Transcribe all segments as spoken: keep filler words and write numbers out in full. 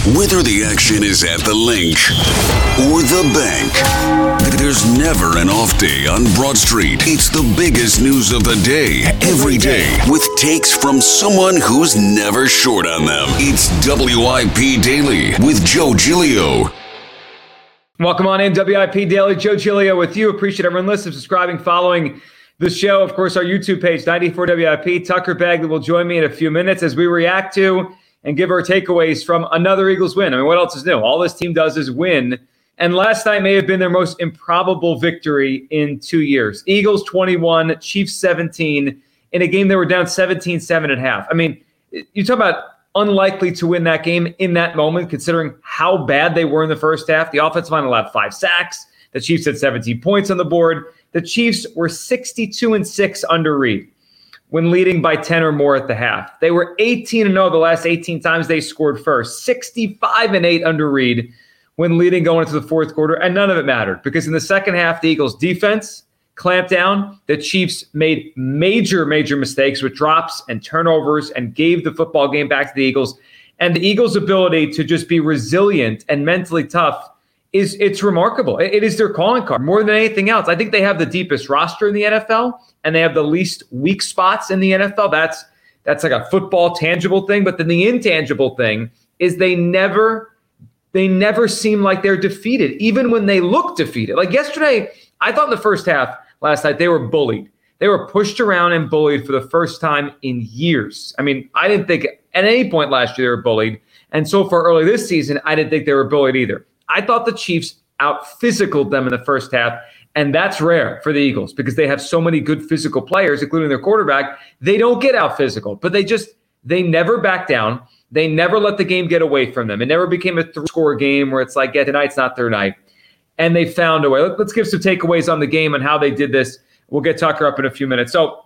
Whether the action is at the link or the bank, there's never an off day on Broad Street. It's the biggest news of the day, every day, with takes from someone who's never short on them. It's W I P Daily with Joe Giglio. Welcome on in, W I P Daily. Joe Giglio with you. Appreciate everyone listening, subscribing, following the show. Of course, our YouTube page, ninety-four W I P. Tucker Bagley will join me in a few minutes as we react to and give our takeaways from another Eagles win. I mean, what else is new? All this team does is win. And last night may have been their most improbable victory in two years. Eagles twenty-one, Chiefs seventeen, in a game they were down seventeen seven at half. I mean, you talk about unlikely to win that game in that moment, considering how bad they were in the first half. The offensive line allowed five sacks. The Chiefs had seventeen points on the board. The Chiefs were sixty-two and six under Reid when leading by ten or more at the half. They were eighteen and oh the last eighteen times they scored first, sixty-five and eight under Reid when leading going into the fourth quarter, and none of it mattered because in the second half, the Eagles' defense clamped down. The Chiefs made major, major mistakes with drops and turnovers and gave the football game back to the Eagles. And the Eagles' ability to just be resilient and mentally tough is it's remarkable. It is their calling card more than anything else. I think they have the deepest roster in the N F L, and they have the least weak spots in the N F L. That's that's like a football tangible thing. But then the intangible thing is they never they never seem like they're defeated, even when they look defeated. Like yesterday, I thought in the first half last night they were bullied. They were pushed around and bullied for the first time in years. I mean, I didn't think at any point last year they were bullied. And so far early this season, I didn't think they were bullied either. I thought the Chiefs out-physicaled them in the first half, and that's rare for the Eagles because they have so many good physical players, including their quarterback. They don't get out-physical, but they just they never back down. They never let the game get away from them. It never became a three-score game where it's like, yeah, tonight's not their night. And they found a way. Let's give some takeaways on the game and how they did this. We'll get Tucker up in a few minutes. So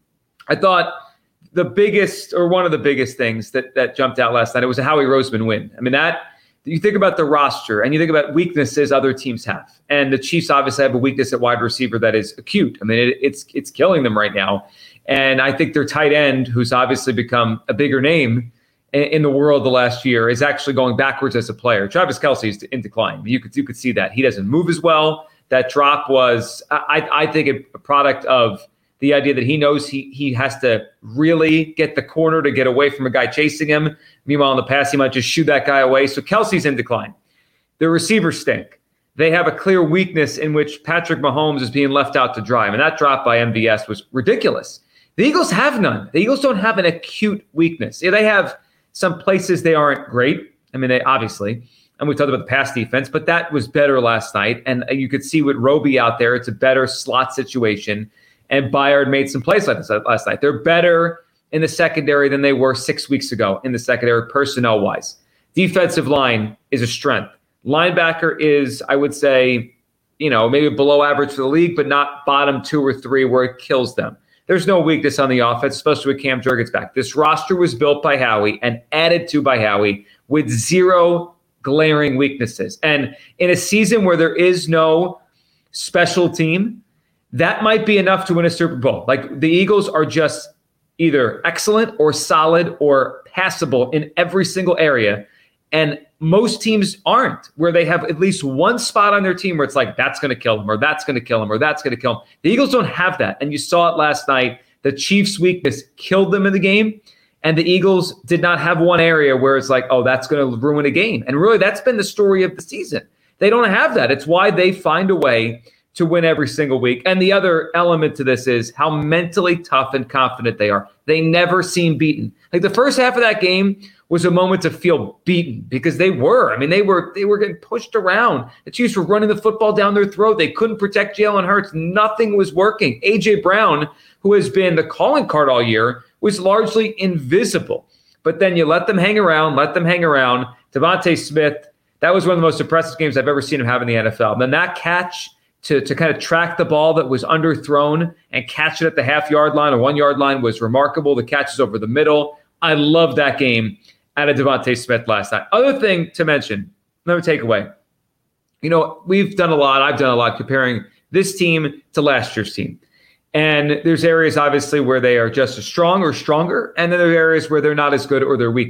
I thought the biggest or one of the biggest things that, that jumped out last night, it was a Howie Roseman win. I mean, that you think about the roster and you think about weaknesses other teams have. And the Chiefs obviously have a weakness at wide receiver that is acute. I mean, it, it's it's killing them right now. And I think their tight end, who's obviously become a bigger name in, in the world the last year, is actually going backwards as a player. Travis Kelce is in decline. You could you could see that. He doesn't move as well. That drop was, I, I think, a product of the idea that he knows he he has to really get the corner to get away from a guy chasing him. Meanwhile, in the pass, he might just shoot that guy away. So Kelce's in decline. The receivers stink. They have a clear weakness in which Patrick Mahomes is being left out to dry. I mean, that drop by M V S was ridiculous. The Eagles have none. The Eagles don't have an acute weakness. Yeah, they have some places they aren't great. I mean, they obviously, and we talked about the pass defense, but that was better last night. And you could see with Roby out there, it's a better slot situation. And Byard made some plays like this last night. They're better in the secondary than they were six weeks ago in the secondary personnel-wise. Defensive line is a strength. Linebacker is, I would say, you know, maybe below average for the league, but not bottom two or three where it kills them. There's no weakness on the offense, especially with Cam Jurgens back. This roster was built by Howie and added to by Howie with zero glaring weaknesses. And in a season where there is no special team, that might be enough to win a Super Bowl. Like the Eagles are just either excellent or solid or passable in every single area. And most teams aren't, where they have at least one spot on their team where it's like, that's going to kill them or that's going to kill them or that's going to kill them. The Eagles don't have that. And you saw it last night. The Chiefs' weakness killed them in the game. And the Eagles did not have one area where it's like, oh, that's going to ruin a game. And really, that's been the story of the season. They don't have that. It's why they find a way to win every single week. And the other element to this is how mentally tough and confident they are. They never seem beaten. Like the first half of that game was a moment to feel beaten because they were. I mean, they were they were getting pushed around. The Chiefs were running the football down their throat. They couldn't protect Jalen Hurts. Nothing was working. A J Brown, who has been the calling card all year, was largely invisible. But then you let them hang around, let them hang around. Devontae Smith, that was one of the most impressive games I've ever seen him have in the N F L. And then that catch to, to kind of track the ball that was underthrown and catch it at the half-yard line or one-yard line was remarkable. The catches over the middle. I love that game out of Devontae Smith last night. Other thing to mention, another takeaway. You know, we've done a lot, I've done a lot comparing this team to last year's team. And there's areas, obviously, where they are just as strong or stronger, and then there are areas where they're not as good or they're weaker.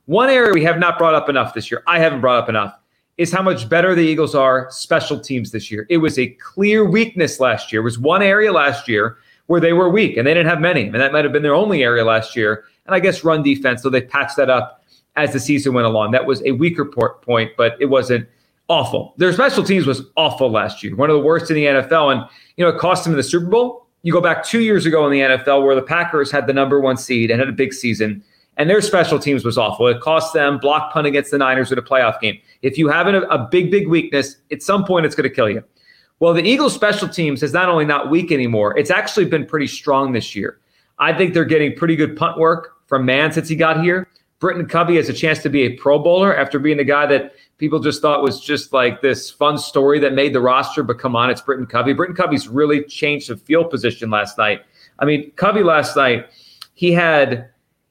One area we have not brought up enough this year, I haven't brought up enough, is how much better the Eagles are special teams this year. It was a clear weakness last year. It was one area last year where they were weak, and they didn't have many. And that might have been their only area last year. And I guess run defense, so they patched that up as the season went along. That was a weaker point, but it wasn't awful. Their special teams was awful last year, one of the worst in the N F L. And, you know, it cost them the Super Bowl. You go back two years ago in the N F L where the Packers had the number one seed and had a big season, and their special teams was awful. It cost them block punt against the Niners in a playoff game. If you have a, a big, big weakness, at some point it's going to kill you. Well, the Eagles special teams is not only not weak anymore, it's actually been pretty strong this year. I think they're getting pretty good punt work from Man since he got here. Britton Covey has a chance to be a Pro Bowler after being the guy that people just thought was just like this fun story that made the roster, but come on, it's Britton Covey. Britton Covey's really changed the field position last night. I mean, Covey last night, he had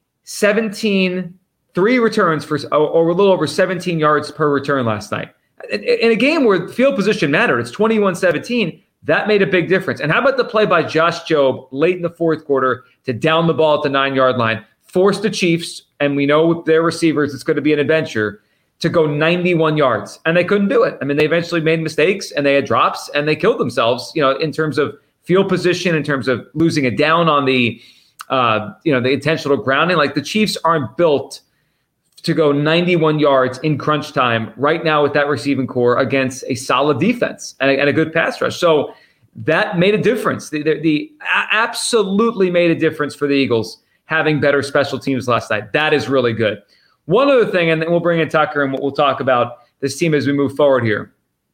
seventeen, three returns for or a little over seventeen yards per return last night. In a game where field position mattered, it's twenty-one seventeen, that made a big difference. And how about the play by Josh Jobe late in the fourth quarter to down the ball at the nine-yard line, force the Chiefs, and we know with their receivers it's going to be an adventure, to go ninety-one yards. And they couldn't do it. I mean, they eventually made mistakes, and they had drops, and they killed themselves, you know, in terms of field position, in terms of losing it down on the Uh, you know, the intentional grounding. Like the Chiefs aren't built to go ninety-one yards in crunch time right now with that receiving core against a solid defense and a, and a good pass rush. So that made a difference. The, the, the absolutely made a difference for the Eagles having better special teams last night. That is really good. One other thing, and then we'll bring in Tucker and we'll talk about this team as we move forward here.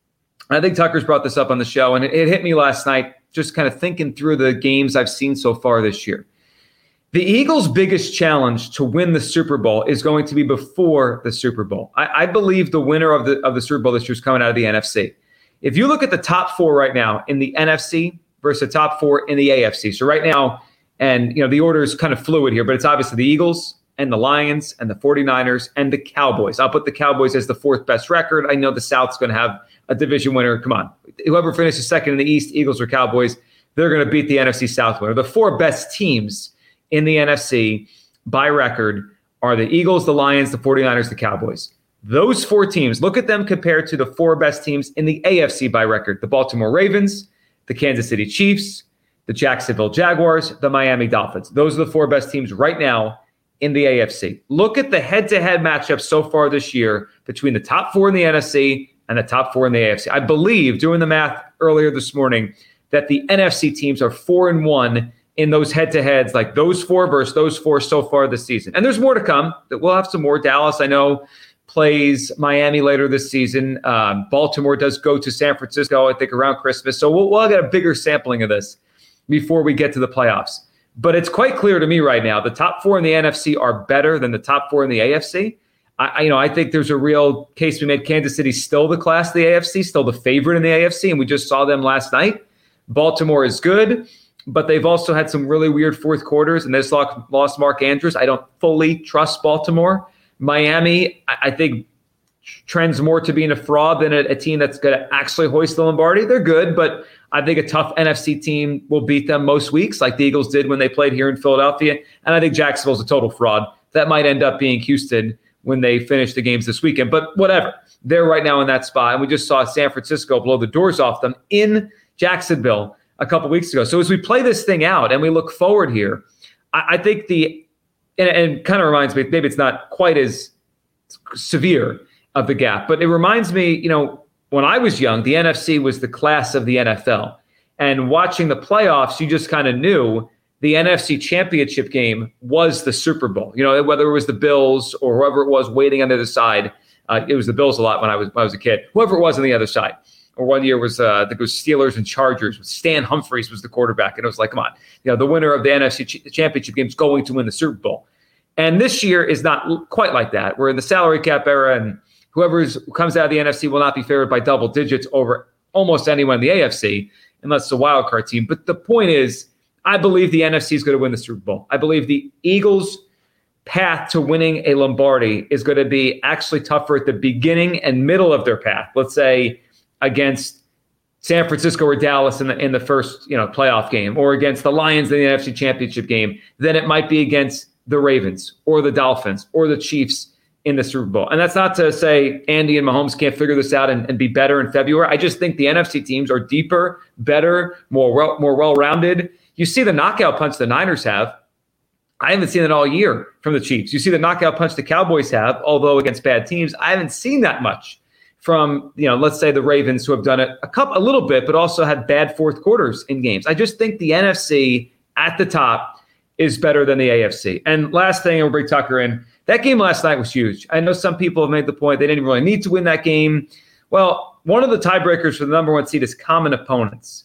I think Tucker's brought this up on the show, and it, it hit me last night just kind of thinking through the games I've seen so far this year. The Eagles' biggest challenge to win the Super Bowl is going to be before the Super Bowl. I, I believe the winner of the of the Super Bowl this year is coming out of the N F C. If you look at the top four right now in the N F C versus the top four in the A F C, so right now, and you know the order is kind of fluid here, but it's obviously the Eagles and the Lions and the forty-niners and the Cowboys. I'll put the Cowboys as the fourth best record. I know the South's going to have a division winner. Come on. Whoever finishes second in the East, Eagles or Cowboys, they're going to beat the N F C South winner. The four best teams in the N F C by record are the Eagles, the Lions, the forty-niners, the Cowboys. Those four teams, look at them compared to the four best teams in the A F C by record. The Baltimore Ravens, the Kansas City Chiefs, the Jacksonville Jaguars, the Miami Dolphins. Those are the four best teams right now in the A F C. Look at the head-to-head matchups so far this year between the top four in the N F C and the top four in the A F C. I believe, doing the math earlier this morning, that the N F C teams are four and one in those head-to-heads, like those four versus those four so far this season. And there's more to come. We'll have some more. Dallas, I know, plays Miami later this season. Um, Baltimore does go to San Francisco, I think, around Christmas. So we'll, we'll get a bigger sampling of this before we get to the playoffs. But it's quite clear to me right now, the top four in the N F C are better than the top four in the A F C. I, you know, I think there's a real case we made. Kansas City still the class of the A F C, still the favorite in the A F C, and we just saw them last night. Baltimore is good, but they've also had some really weird fourth quarters, and they just lost Mark Andrews. I don't fully trust Baltimore. Miami, I think, trends more to being a fraud than a, a team that's going to actually hoist the Lombardi. They're good, but I think a tough N F C team will beat them most weeks, like the Eagles did when they played here in Philadelphia. And I think Jacksonville's a total fraud. That might end up being Houston when they finish the games this weekend. But whatever. They're right now in that spot. And we just saw San Francisco blow the doors off them in Jacksonville a couple weeks ago. So as we play this thing out and we look forward here, I, I think the and, and it kind of reminds me, maybe it's not quite as severe of the gap, but it reminds me, you know, when I was young, the N F C was the class of the N F L. And watching the playoffs, you just kind of knew the N F C championship game was the Super Bowl. You know, whether it was the Bills or whoever it was waiting on the other side. Uh, it was the Bills a lot when I was when I was a kid. Whoever it was on the other side. Or one year was, uh, I think it was Steelers and Chargers. Stan Humphries was the quarterback. And it was like, come on, you know, the winner of the N F C ch- championship game is going to win the Super Bowl. And this year is not quite like that. We're in the salary cap era, and whoever comes out of the N F C will not be favored by double digits over almost anyone in the A F C, unless it's a wild card team. But the point is, I believe the N F C is going to win the Super Bowl. I believe the Eagles' path to winning a Lombardi is going to be actually tougher at the beginning and middle of their path. Let's say against San Francisco or Dallas in the in the first you know playoff game, or against the Lions in the N F C championship game, than it might be against the Ravens or the Dolphins or the Chiefs in the Super Bowl. And that's not to say Andy and Mahomes can't figure this out and, and be better in February. I just think the N F C teams are deeper, better, more well, more well-rounded. You see the knockout punch the Niners have. I haven't seen it all year from the Chiefs. You see the knockout punch the Cowboys have, although against bad teams. I haven't seen that much from, you know, let's say the Ravens, who have done it a couple, a little bit, but also had bad fourth quarters in games. I just think the N F C at the top is better than the A F C. And last thing, we'll bring Tucker in. That game last night was huge. I know some people have made the point they didn't really need to win that game. Well, one of the tiebreakers for the number one seed is common opponents.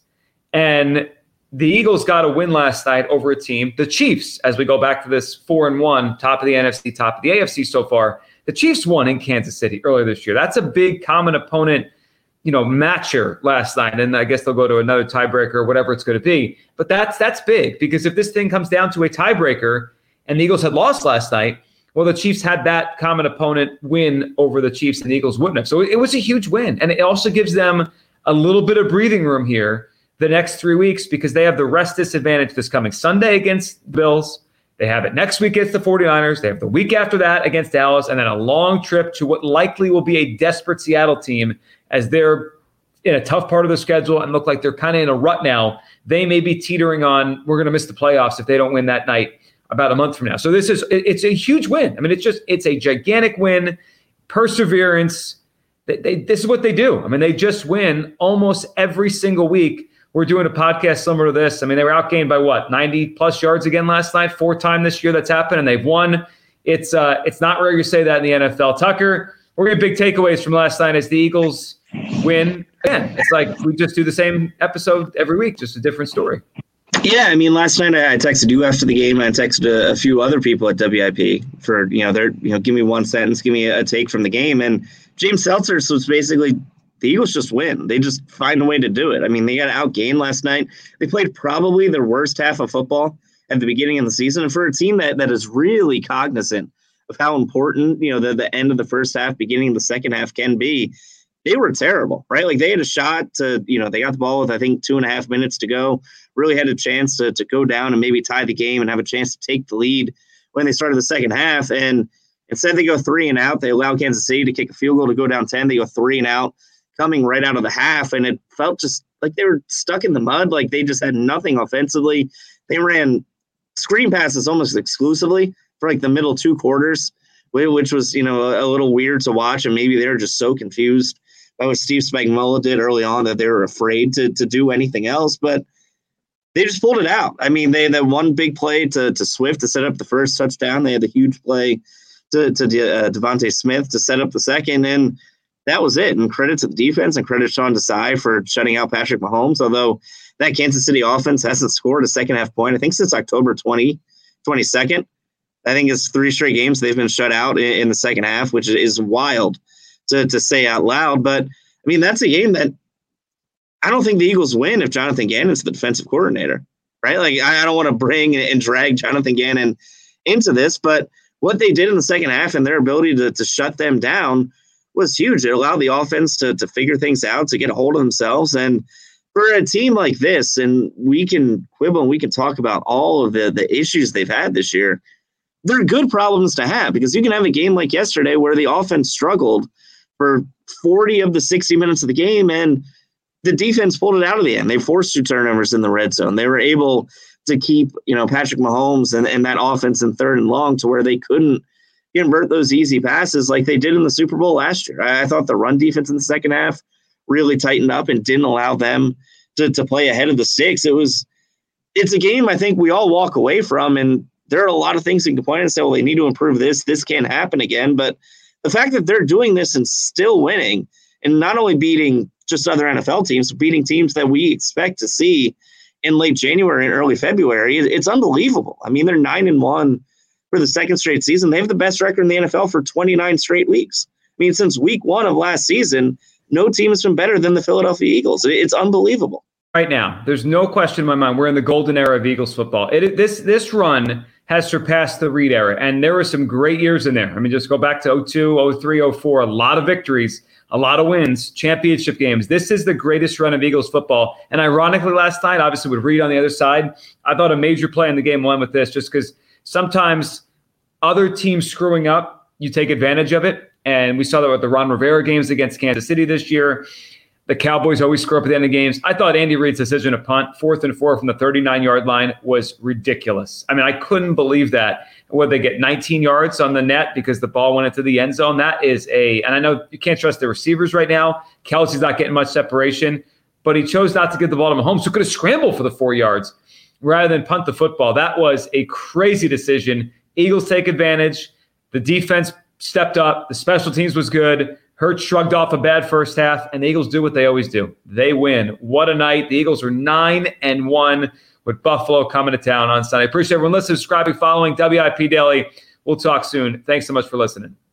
And the Eagles got a win last night over a team, the Chiefs, as we go back to this four and one, top of the N F C, top of the A F C so far. The Chiefs won in Kansas City earlier this year. That's a big common opponent, you know, matcher last night. And I guess they'll go to another tiebreaker or whatever it's going to be. But that's that's big, because if this thing comes down to a tiebreaker and the Eagles had lost last night, well, the Chiefs had that common opponent win over the Chiefs and the Eagles wouldn't have. So it was a huge win. And it also gives them a little bit of breathing room here the next three weeks because they have the rest disadvantage this coming Sunday against the Bills. They have it next week against the 49ers. They have the week after that against Dallas, and then a long trip to what likely will be a desperate Seattle team as they're in a tough part of the schedule and look like they're kind of in a rut now. They may be teetering on, we're going to miss the playoffs if they don't win that night about a month from now. So this is, it's a huge win. I mean, it's just, it's a gigantic win, perseverance. They, they, this is what they do. I mean, they just win almost every single week. We're doing a podcast similar to this. I mean, they were outgained by what, ninety plus yards again last night, fourth time this year that's happened, and they've won. It's uh, it's not rare you say that in the N F L. Tucker, we're getting big takeaways from last night as the Eagles win. Again, it's like we just do the same episode every week, just a different story. Yeah, I mean, last night I texted you after the game. I texted a, a few other people at W I P for, you know, they're, you know, give me one sentence, give me a, a take from the game. And James Seltzer was basically, the Eagles just win. They just find a way to do it. I mean, they got outgained last night. They played probably their worst half of football at the beginning of the season. And for a team that, that is really cognizant of how important, you know, the, the end of the first half, beginning of the second half can be, they were terrible, right? Like they had a shot to, you know, they got the ball with, I think, two and a half minutes to go, really had a chance to, to go down and maybe tie the game and have a chance to take the lead when they started the second half. And instead they go three and out. They allow Kansas City to kick a field goal to go down ten. They go three and out, coming right out of the half, and it felt just like they were stuck in the mud, like they just had nothing offensively. They ran screen passes almost exclusively for like the middle two quarters, which was, you know, a, a little weird to watch, and maybe they were just so confused by what Steve Spagnuolo did early on that they were afraid to to do anything else, but they just pulled it out. I mean, they had that one big play to, to Swift to set up the first touchdown. They had the huge play to, to uh, Devontae Smith to set up the second, and that was it. And credit to the defense and credit to Sean Desai for shutting out Patrick Mahomes, although that Kansas City offense hasn't scored a second half point, I think, since October twentieth, twenty-second. I think it's three straight games they've been shut out in, in the second half, which is wild to, to say out loud. But, I mean, that's a game that I don't think the Eagles win if Jonathan Gannon's the defensive coordinator, right? Like, I, I don't want to bring and drag Jonathan Gannon into this, but what they did in the second half and their ability to, to shut them down was huge. It allowed the offense to, to figure things out, to get a hold of themselves. And for a team like this, and we can quibble and we can talk about all of the, the issues they've had this year, they're good problems to have, because you can have a game like yesterday where the offense struggled for forty of the sixty minutes of the game, and the defense pulled it out of the end. They forced two turnovers in the red zone. They were able to keep, you know, Patrick Mahomes and, and that offense in third and long to where they couldn't convert those easy passes like they did in the Super Bowl last year. I, I thought the run defense in the second half really tightened up and didn't allow them to, to play ahead of the sticks. It was, it's a game I think we all walk away from, and there are a lot of things you can point and say, well, they need to improve this. This can't happen again. But the fact that they're doing this and still winning, and not only beating just other N F L teams, but beating teams that we expect to see in late January and early February, it's unbelievable. I mean, they're nine and one for the second straight season. They have the best record in the N F L for twenty-nine straight weeks. I mean, since week one of last season, no team has been better than the Philadelphia Eagles. It's unbelievable. Right now, there's no question in my mind we're in the golden era of Eagles football. It, this this run has surpassed the Reid era, and there were some great years in there. I mean, just go back to oh two, oh three, oh four, a lot of victories, a lot of wins, championship games. This is the greatest run of Eagles football. And ironically, last night, obviously with Reid on the other side, I thought a major play in the game won with this, just because sometimes other teams screwing up you take advantage of it. And we saw that with the Ron Rivera games against Kansas City this year. The Cowboys always screw up at the end of games. I thought Andy Reid's decision to punt fourth and four from the thirty-nine-yard line was ridiculous. I mean, I couldn't believe that. Would they get nineteen yards on the net because the ball went into the end zone? That is a – and I know you can't trust the receivers right now. Kelsey's not getting much separation, but he chose not to give the ball to Mahomes, who could have scrambled for the four yards rather than punt the football. That was a crazy decision. Eagles take advantage. The defense stepped up. The special teams was good. Hurts shrugged off a bad first half, and the Eagles do what they always do. They win. What a night. The Eagles are nine and one with Buffalo coming to town on Sunday. Appreciate everyone listening, subscribing, following W I P Daily. We'll talk soon. Thanks so much for listening.